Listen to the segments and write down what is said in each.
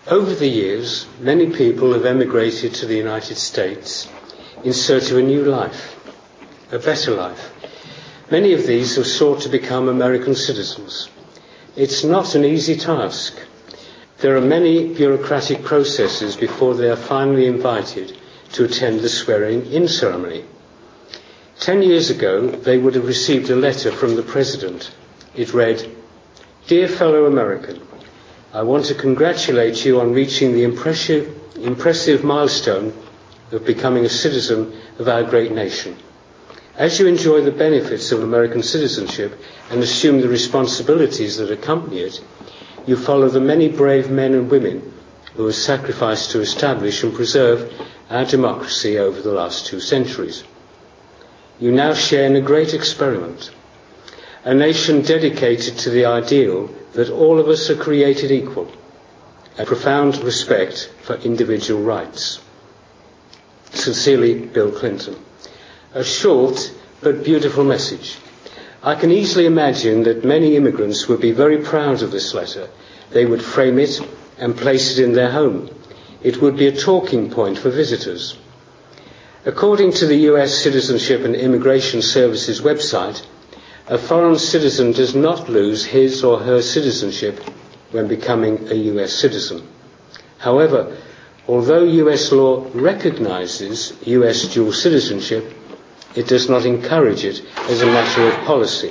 Over the years, many people have emigrated to the United States in search of a new life, a better life. Many of these have sought to become American citizens. It's not an easy task. There are many bureaucratic processes before they are finally invited to attend the swearing-in ceremony. 10 years ago, they would have received a letter from the President. It read, "Dear fellow American, I want to congratulate you on reaching the impressive milestone of becoming a citizen of our great nation. As you enjoy the benefits of American citizenship and assume the responsibilities that accompany it, you follow the many brave men and women who have sacrificed to establish and preserve our democracy over the last 2 centuries. You now share in a great experiment, a nation dedicated to the ideal that all of us are created equal, a profound respect for individual rights. Sincerely, Bill Clinton." A short but beautiful message. I can easily imagine that many immigrants would be very proud of this letter. They would frame it and place it in their home. It would be a talking point for visitors. According to the US Citizenship and Immigration Services website, a foreign citizen does not lose his or her citizenship when becoming a US citizen. However, although US law recognizes US dual citizenship, it does not encourage it as a matter of policy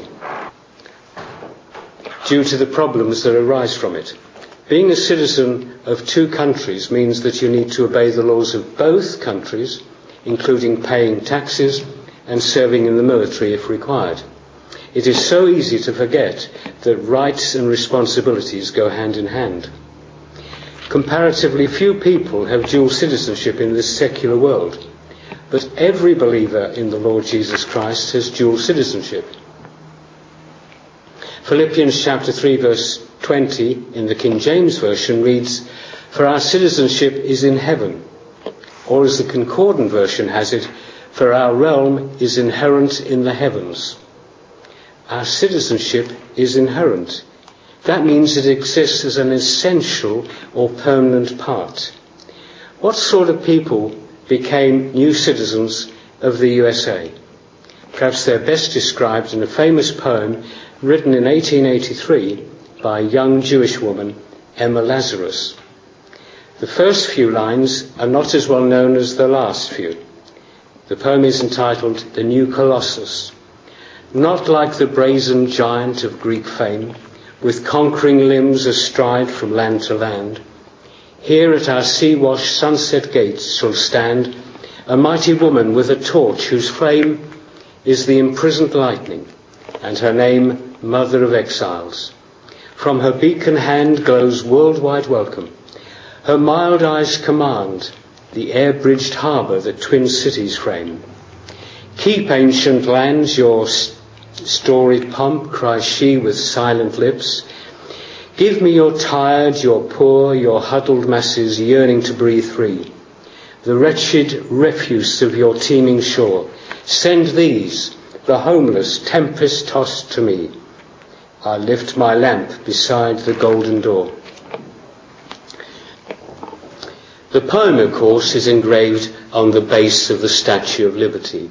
due to the problems that arise from it. Being a citizen of 2 countries means that you need to obey the laws of both countries, including paying taxes and serving in the military if required. It is so easy to forget that rights and responsibilities go hand in hand. Comparatively few people have dual citizenship in this secular world, but every believer in the Lord Jesus Christ has dual citizenship. Philippians chapter 3 verse 20 in the King James Version reads, "For our citizenship is in heaven," or as the Concordant Version has it, "For our realm is inherent in the heavens." Our citizenship is inherent. That means it exists as an essential or permanent part. What sort of people became new citizens of the USA? Perhaps they're best described in a famous poem written in 1883 by a young Jewish woman, Emma Lazarus. The first few lines are not as well known as the last few. The poem is entitled "The New Colossus." Not like the brazen giant of Greek fame, with conquering limbs astride from land to land, here at our sea-washed sunset gates shall stand a mighty woman with a torch whose flame is the imprisoned lightning, and her name Mother of Exiles. From her beacon hand glows worldwide welcome. Her mild eyes command the air-bridged harbour that twin cities frame. "Keep, ancient lands, your storied pomp," cries she with silent lips. "Give me your tired, your poor, your huddled masses yearning to breathe free. The wretched refuse of your teeming shore. Send these, the homeless, tempest-tossed to me. I lift my lamp beside the golden door." The poem, of course, is engraved on the base of the Statue of Liberty.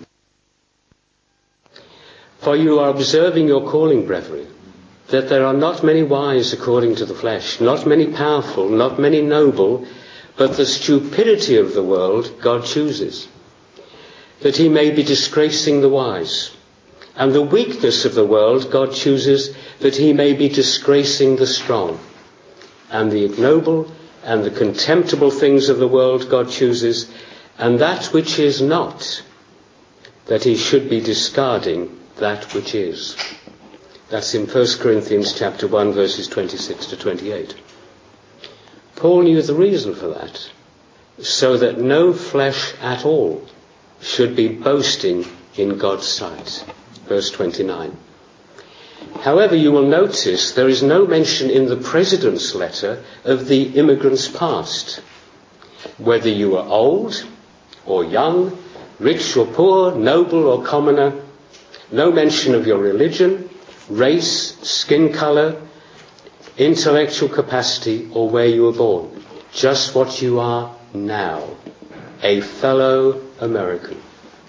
"For you are observing your calling, brethren, that there are not many wise according to the flesh, not many powerful, not many noble, but the stupidity of the world God chooses, that he may be disgracing the wise. And the weakness of the world God chooses, that he may be disgracing the strong. And the ignoble and the contemptible things of the world God chooses, and that which is not, that he should be discarding that which is." That's in 1 Corinthians chapter 1 verses 26 to 28. Paul knew the reason for that, so that no flesh at all should be boasting in God's sight. Verse 29. However, you will notice there is no mention in the President's letter of the immigrant's past. Whether you are old or young, rich or poor, noble or commoner, no mention of your religion, race, skin colour, intellectual capacity, or where you were born. just what you are now, a fellow American.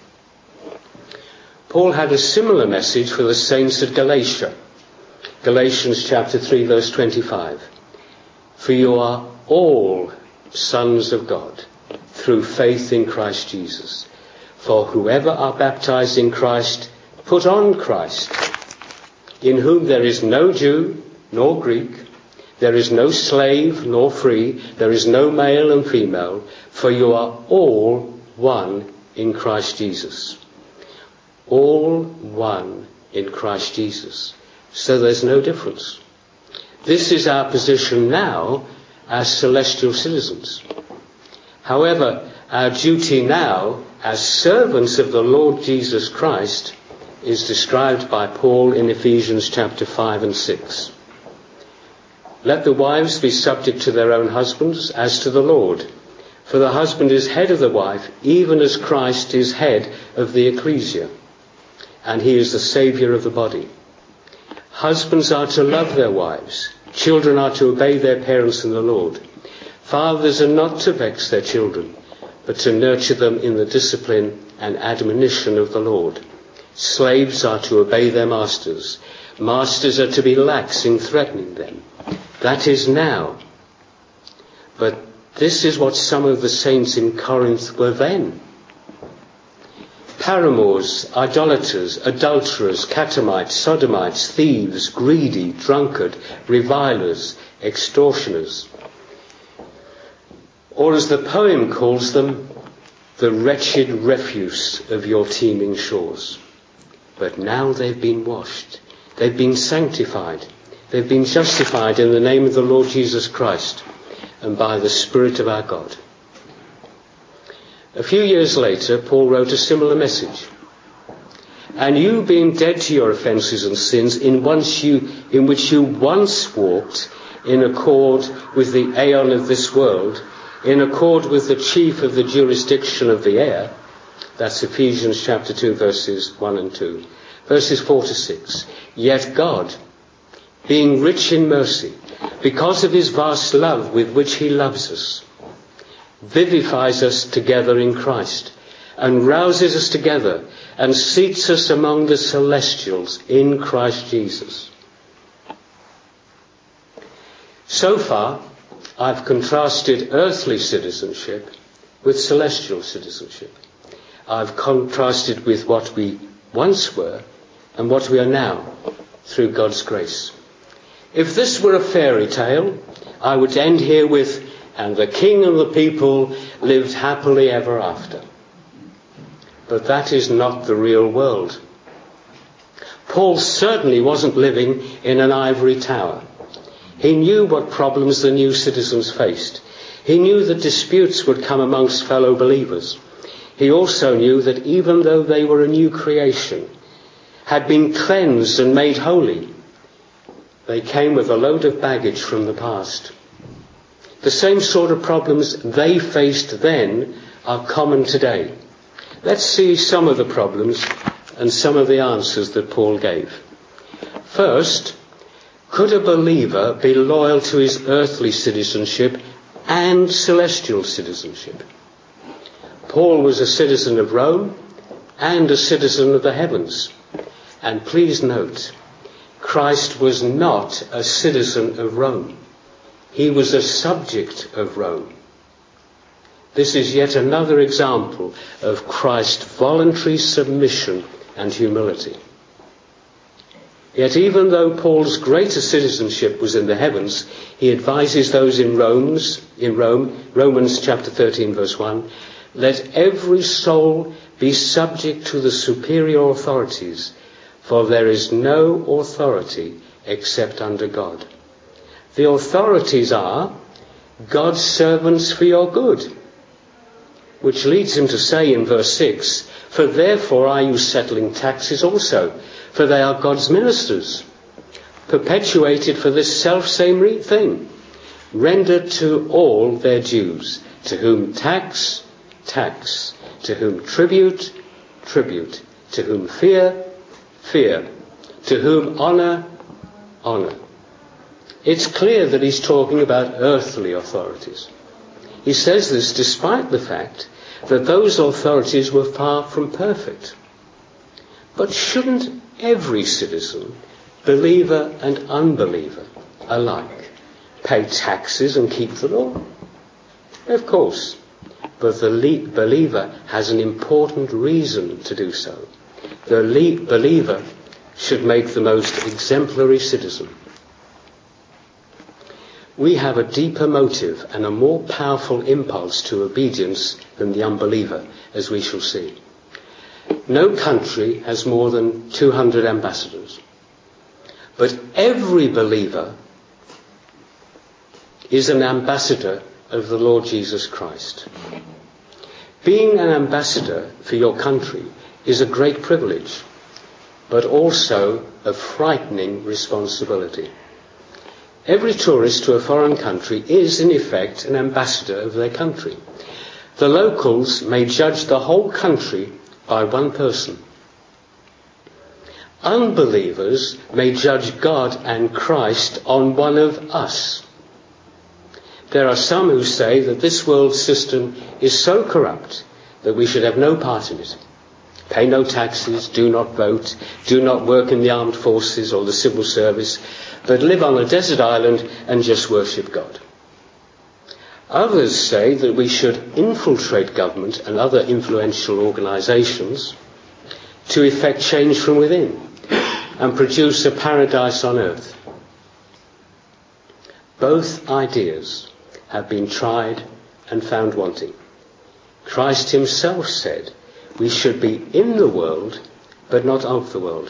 Paul had a similar message for the saints at Galatia. Galatians chapter 3 verse 25. For you are all sons of God through faith in Christ Jesus. For whoever are baptized in Christ put on Christ, in whom there is no Jew nor Greek, there is no slave nor free, there is no male and female, for you are all one in Christ Jesus. All one in Christ Jesus. So there's no difference. This is our position now as celestial citizens. However, our duty now as servants of the Lord Jesus Christ is described by Paul in Ephesians chapter 5 and 6. Let the wives be subject to their own husbands as to the Lord. For the husband is head of the wife, even as Christ is head of the ecclesia, and he is the Saviour of the body. Husbands are to love their wives. Children are to obey their parents in the Lord. Fathers are not to vex their children, but to nurture them in the discipline and admonition of the Lord. Slaves are to obey their masters. Masters are to be lax in threatening them. That is now. But this is what some of the saints in Corinth were then. Paramours, idolaters, adulterers, catamites, sodomites, thieves, greedy, drunkard, revilers, extortioners. Or as the poem calls them, the wretched refuse of your teeming shores. But now they've been washed. They've been sanctified. They've been justified in the name of the Lord Jesus Christ and by the Spirit of our God. A few years later, Paul wrote a similar message. And you, being dead to your offences and sins, in which you once walked in accord with the aeon of this world, in accord with the chief of the jurisdiction of the air, that's Ephesians chapter 2 verses 1 and 2, verses 4 to 6. Yet God, being rich in mercy, because of his vast love with which he loves us, vivifies us together in Christ, and rouses us together, and seats us among the celestials in Christ Jesus. So far, I've contrasted earthly citizenship with celestial citizenship. I've contrasted with what we once were and what we are now through God's grace. If this were a fairy tale, I would end here with, and the king and the people lived happily ever after. But that is not the real world. Paul certainly wasn't living in an ivory tower. He knew what problems the new citizens faced. He knew that disputes would come amongst fellow believers. He also knew that even though they were a new creation, had been cleansed and made holy, they came with a load of baggage from the past. The same sort of problems they faced then are common today. Let's see some of the problems and some of the answers that Paul gave. First, could a believer be loyal to his earthly citizenship and celestial citizenship? Paul was a citizen of Rome and a citizen of the heavens. And please note, Christ was not a citizen of Rome. He was a subject of Rome. This is yet another example of Christ's voluntary submission and humility. Yet even though Paul's greater citizenship was in the heavens, he advises those in Rome, Romans chapter 13 verse 1, let every soul be subject to the superior authorities, for there is no authority except under God. The authorities are God's servants for your good, which leads him to say in verse 6, for therefore are you settling taxes also, for they are God's ministers, perpetuated for this selfsame thing, rendered to all their dues, to whom tax, tax, to whom tribute, tribute, to whom fear, fear, to whom honour, honour. It's clear that he's talking about earthly authorities. He says this despite the fact that those authorities were far from perfect. But shouldn't every citizen, believer and unbeliever alike, pay taxes and keep the law? Of course, but the believer has an important reason to do so. The believer should make the most exemplary citizen. We have a deeper motive and a more powerful impulse to obedience than the unbeliever, as we shall see. No country has more than 200 ambassadors. But every believer is an ambassador of the Lord Jesus Christ. Being an ambassador for your country is a great privilege, but also a frightening responsibility. Every tourist to a foreign country is, in effect, an ambassador of their country. The locals may judge the whole country by one person. Unbelievers may judge God and Christ on one of us. There are some who say that this world system is so corrupt that we should have no part in it. Pay no taxes, do not vote, do not work in the armed forces or the civil service, but live on a desert island and just worship God. Others say that we should infiltrate government and other influential organisations to effect change from within and produce a paradise on earth. Both ideas have been tried and found wanting. Christ himself said we should be in the world, but not of the world.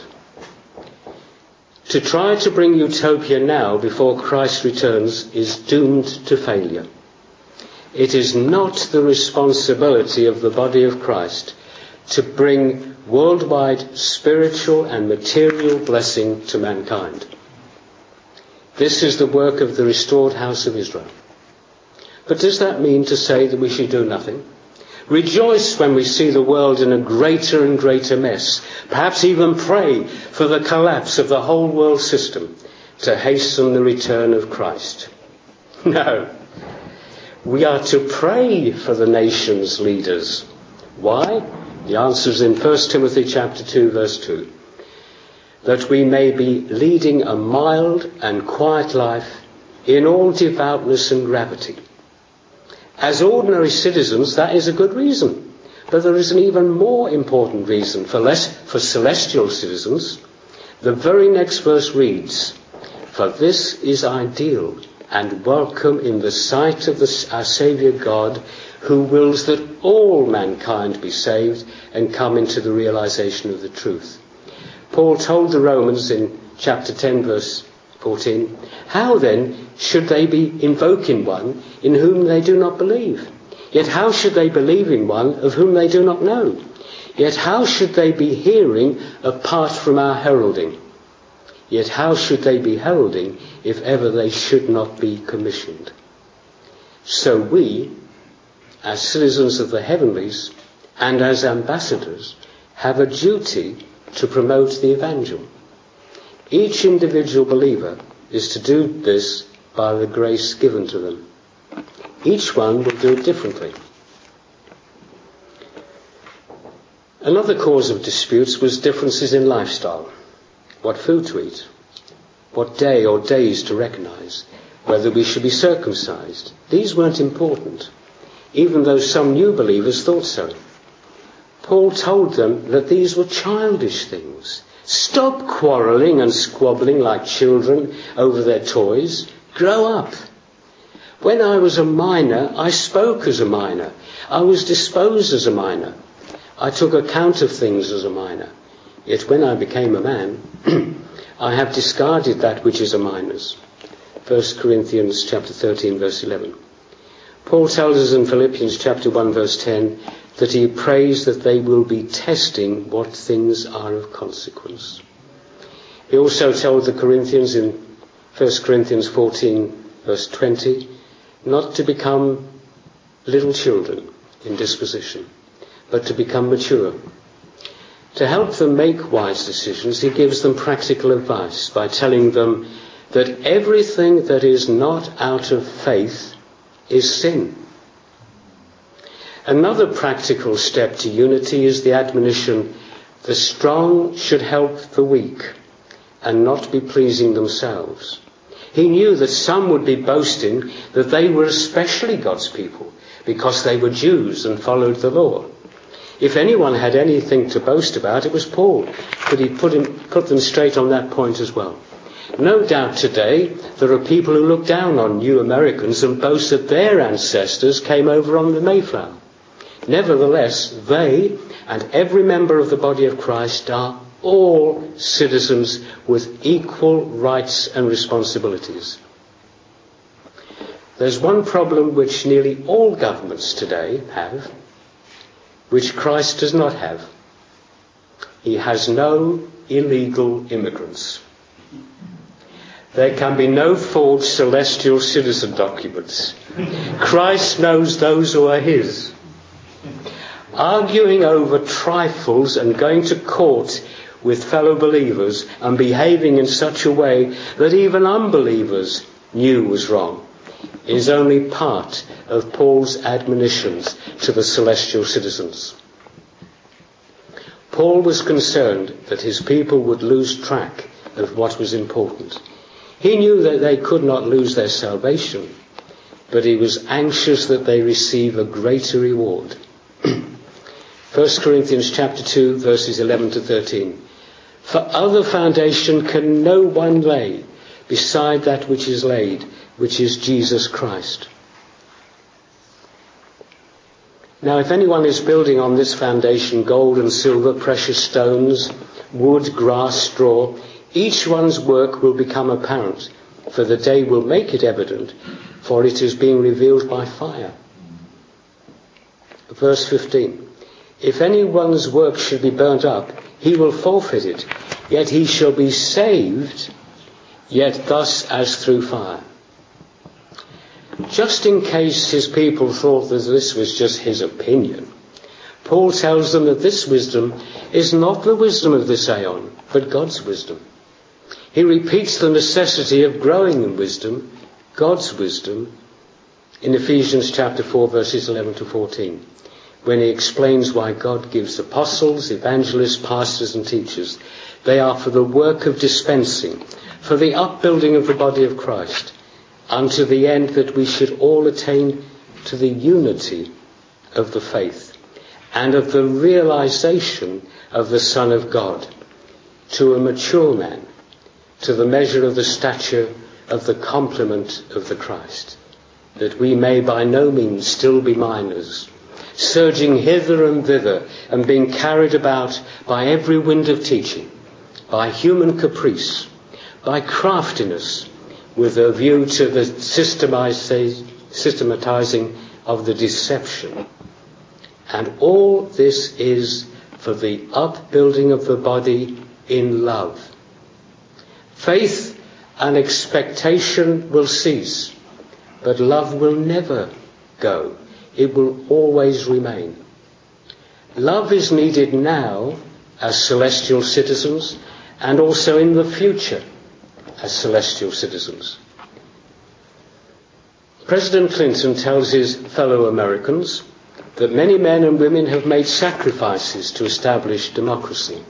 To try to bring utopia now before Christ returns is doomed to failure. It is not the responsibility of the body of Christ to bring worldwide spiritual and material blessing to mankind. This is the work of the restored house of Israel. But does that mean to say that we should do nothing? Rejoice when we see the world in a greater and greater mess. Perhaps even pray for the collapse of the whole world system to hasten the return of Christ. No. We are to pray for the nation's leaders. Why? The answer is in 1 Timothy chapter 2, verse 2. That we may be leading a mild and quiet life in all devoutness and gravity. As ordinary citizens, that is a good reason. But there is an even more important reason for celestial citizens. The very next verse reads, "For this is ideal and welcome in the sight of our Saviour God, who wills that all mankind be saved and come into the realization of the truth." Paul told the Romans in chapter 10, verse 14, how then should they be invoking one in whom they do not believe? Yet how should they believe in one of whom they do not know? Yet how should they be hearing apart from our heralding? Yet how should they be heralding if ever they should not be commissioned? So we, as citizens of the heavenlies and as ambassadors, have a duty to promote the evangel. Each individual believer is to do this by the grace given to them. Each one will do it differently. Another cause of disputes was differences in lifestyle. What food to eat, what day or days to recognize, whether we should be circumcised. These weren't important, even though some new believers thought so. Paul told them that these were childish things. Stop quarrelling and squabbling like children over their toys. Grow up. When I was a minor, I spoke as a minor. I was disposed as a minor. I took account of things as a minor. Yet when I became a man, I have discarded that which is a minor's. 1 Corinthians chapter 13, verse 11. Paul tells us in Philippians chapter 1, verse 10, that he prays that they will be testing what things are of consequence. He also told the Corinthians in 1 Corinthians 14, verse 20, not to become little children in disposition, but to become mature. To help them make wise decisions, he gives them practical advice by telling them that everything that is not out of faith is sin. Another practical step to unity is the admonition, the strong should help the weak and not be pleasing themselves. He knew that some would be boasting that they were especially God's people because they were Jews and followed the law. If anyone had anything to boast about, it was Paul, but he put them straight on that point as well. No doubt today there are people who look down on new Americans and boast that their ancestors came over on the Mayflower. Nevertheless, they and every member of the body of Christ are all citizens with equal rights and responsibilities. There's one problem which nearly all governments today have, which Christ does not have. He has no illegal immigrants. There can be no forged celestial citizen documents. Christ knows those who are his. Arguing over trifles and going to court with fellow believers and behaving in such a way that even unbelievers knew was wrong is only part of Paul's admonitions to the celestial citizens. Paul was concerned that his people would lose track of what was important. He knew that they could not lose their salvation, but he was anxious that they receive a greater reward. 1 Corinthians chapter 2, verses 11 to 13. For other foundation can no one lay beside that which is laid, which is Jesus Christ. Now, if anyone is building on this foundation gold and silver, precious stones, wood, grass, straw, each one's work will become apparent, for the day will make it evident, for it is being revealed by fire. Verse 15. If anyone's work should be burnt up, he will forfeit it, yet he shall be saved, yet thus as through fire. Just in case his people thought that this was just his opinion, Paul tells them that this wisdom is not the wisdom of this aeon, but God's wisdom. He repeats the necessity of growing in wisdom, God's wisdom, in Ephesians chapter 4, verses 11 to 14, when he explains why God gives apostles, evangelists, pastors and teachers. They are for the work of dispensing, for the upbuilding of the body of Christ, unto the end that we should all attain to the unity of the faith and of the realization of the Son of God, to a mature man, to the measure of the stature of the complement of the Christ, that we may by no means still be minors, surging hither and thither and being carried about by every wind of teaching, by human caprice, by craftiness, with a view to the systematizing of the deception. And all this is for the upbuilding of the body in love. Faith and expectation will cease, but love will never go. It will always remain. Love is needed now as celestial citizens and also in the future as celestial citizens. President Clinton tells his fellow Americans that many men and women have made sacrifices to establish democracy.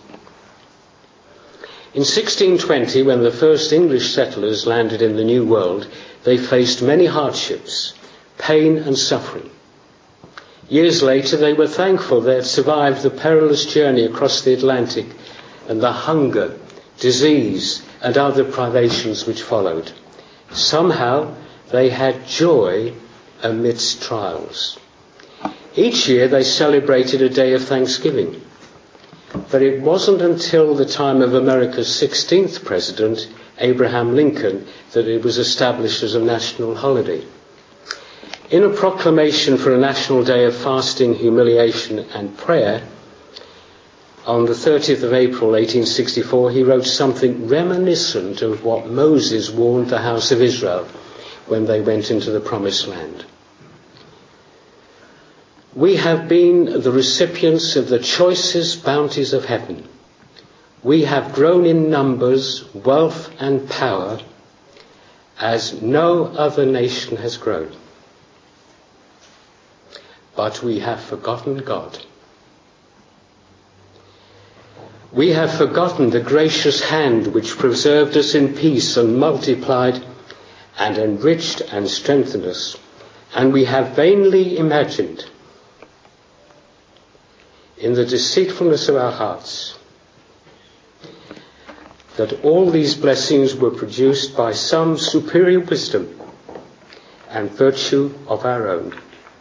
In 1620, when the first English settlers landed in the New World, they faced many hardships, pain and suffering. Years later, they were thankful they had survived the perilous journey across the Atlantic and the hunger, disease, and other privations which followed. Somehow, they had joy amidst trials. Each year, they celebrated a day of Thanksgiving. But it wasn't until the time of America's 16th president, Abraham Lincoln, that it was established as a national holiday. In a proclamation for a national day of fasting, humiliation and prayer, on the 30th of April 1864, he wrote something reminiscent of what Moses warned the house of Israel when they went into the promised land. We have been the recipients of the choicest bounties of heaven. We have grown in numbers, wealth and power as no other nation has grown. but we have forgotten God. We have forgotten the gracious hand which preserved us in peace and multiplied and enriched and strengthened us. And we have vainly imagined in the deceitfulness of our hearts that all these blessings were produced by some superior wisdom and virtue of our own.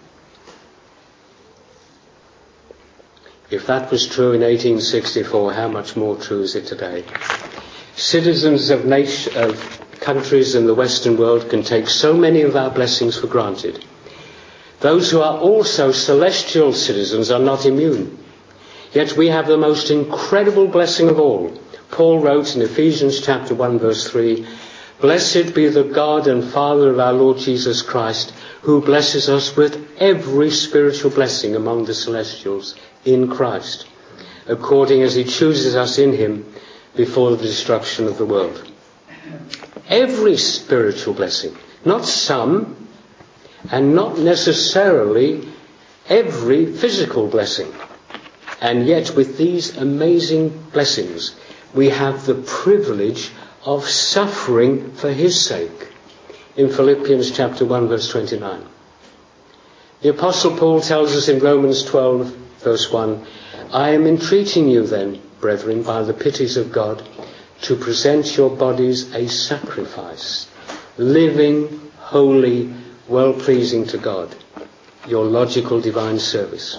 If that was true in 1864, how much more true is it today? Citizens of countries in the Western world can take so many of our blessings for granted. Those who are also celestial citizens are not immune. Yet we have the most incredible blessing of all. Paul wrote in Ephesians chapter 1 verse 3, "Blessed be the God and Father of our Lord Jesus Christ, who blesses us with every spiritual blessing among the celestials in Christ, according as he chooses us in him before the destruction of the world." Every spiritual blessing, not some, and not necessarily every physical blessing. And yet with these amazing blessings, we have the privilege of suffering for his sake. In Philippians chapter 1 verse 29. The Apostle Paul tells us in Romans 12 verse 1, "I am entreating you then, brethren, by the pities of God, to present your bodies a sacrifice, living, holy, well-pleasing to God, your logical divine service."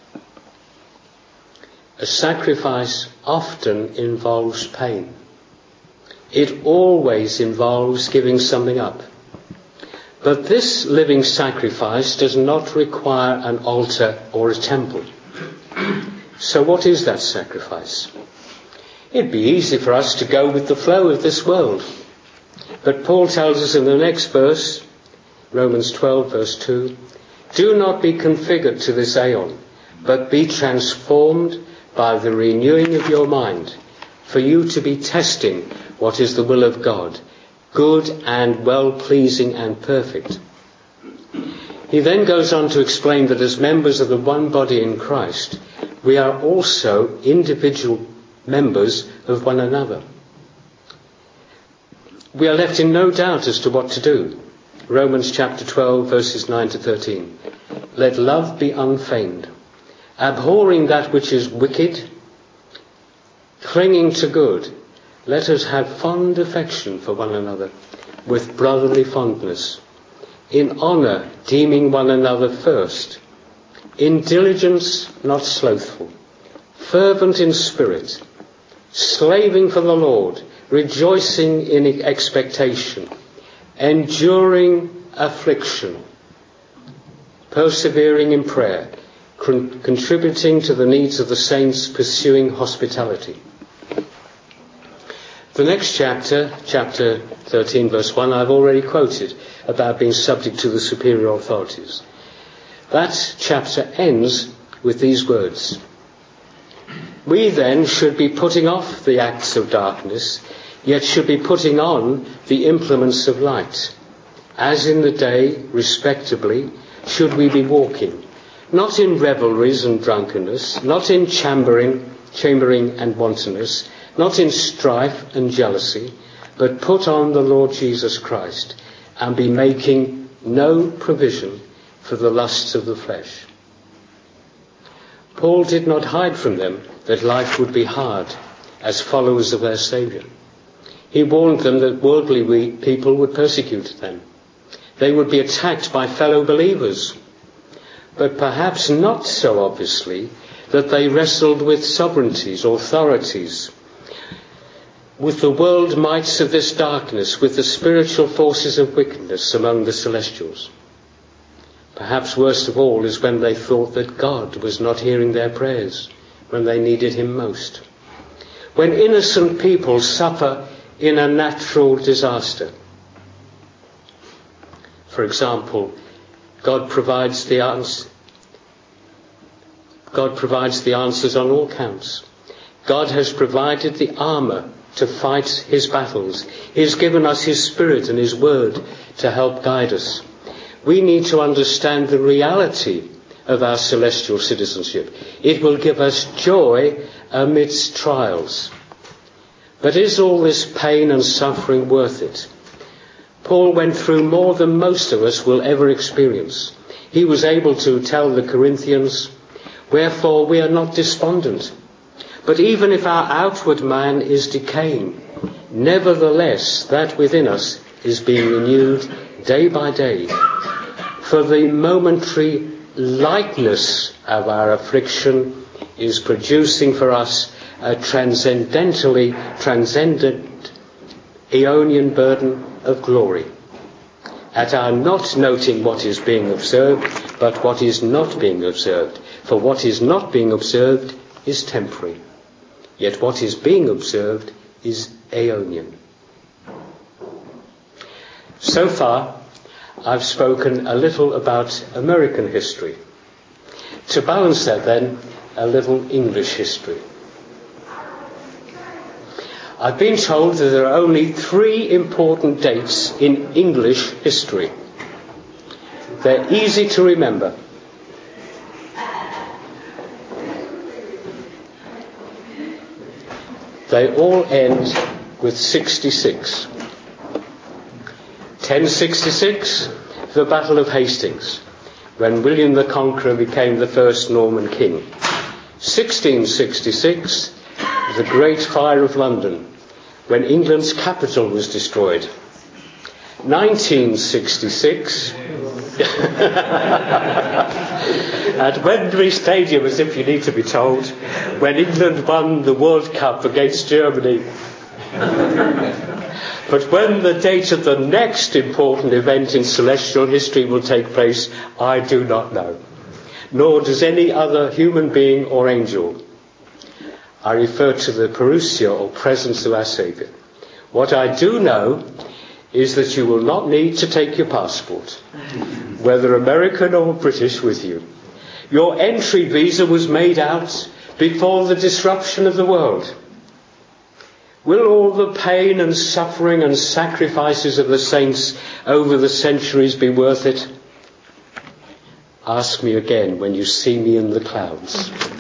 A sacrifice often involves pain. It always involves giving something up. But this living sacrifice does not require an altar or a temple. So what is that sacrifice? It'd be easy for us to go with the flow of this world. But Paul tells us in the next verse, Romans 12 verse 2, "Do not be configured to this aeon, but be transformed by the renewing of your mind, for you to be testing what is the will of God, good and well-pleasing and perfect." He then goes on to explain that as members of the one body in Christ, we are also individual members of one another. We are left in no doubt as to what to do. Romans chapter 12 verses 9 to 13. "Let love be unfeigned, abhorring that which is wicked, clinging to good. Let us have fond affection for one another, with brotherly fondness, in honour deeming one another first, in diligence not slothful, fervent in spirit, slaving for the Lord, rejoicing in expectation, enduring affliction, persevering in prayer, contributing to the needs of the saints, pursuing hospitality." The next chapter, chapter 13 verse 1, I've already quoted about being subject to the superior authorities. That chapter ends with these words: "We then should be putting off the acts of darkness, yet should be putting on the implements of light. As in the day, respectably, should we be walking, not in revelries and drunkenness, not in chambering and wantonness, not in strife and jealousy, but put on the Lord Jesus Christ, and be making no provision for the lusts of the flesh." Paul did not hide from them that life would be hard as followers of their Saviour. He warned them that worldly people would persecute them. They would be attacked by fellow believers, but perhaps not so obviously that they wrestled with sovereignties, authorities, with the world mights of this darkness, with the spiritual forces of wickedness among the celestials. Perhaps worst of all is when they thought that God was not hearing their prayers when they needed him most. When innocent people suffer in a natural disaster. For example, God provides the answers on all counts. God has provided the armour to fight his battles. He has given us his Spirit and his word to help guide us. We need to understand the reality of our celestial citizenship. It will give us joy amidst trials. But is all this pain and suffering worth it? Paul went through more than most of us will ever experience. He was able to tell the Corinthians, "Wherefore we are not despondent. But even if our outward man is decaying, nevertheless that within us is being renewed day by day. For the momentary lightness of our affliction is producing for us a transcendent Aeonian burden of glory, at our not noting what is being observed, but what is not being observed. For what is not being observed is temporary, yet what is being observed is Aeonian." So far, I've spoken a little about American history. To balance that then, a little English history. I've been told that there are only 3 important dates in English history. They're easy to remember. They all end with 66. 1066, the Battle of Hastings, when William the Conqueror became the first Norman king. 1666, the Great Fire of London, when England's capital was destroyed. 1966, at Wembley Stadium, as if you need to be told, when England won the World Cup against Germany. But when the date of the next important event in celestial history will take place, I do not know. Nor does any other human being or angel. I refer to the parousia, or presence of our Saviour. What I do know is that you will not need to take your passport, whether American or British, with you. Your entry visa was made out before the disruption of the world. Will all the pain and suffering and sacrifices of the saints over the centuries be worth it? Ask me again when you see me in the clouds.